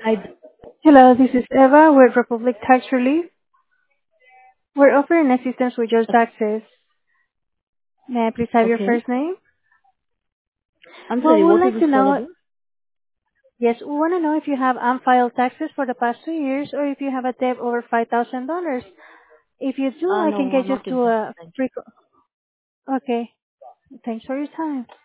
I Hello, this is Eva with Republic Tax Relief. We're offering assistance with your taxes. May I please have your okay. first name? I'm Well, sorry, we would what is like this to for know, again? yes, we want to know if you have unfiled taxes for the past 2 years or if you have a debt over $5,000. If you do, I can No, get you not to interested. a Thank you. free, okay, thanks for your time.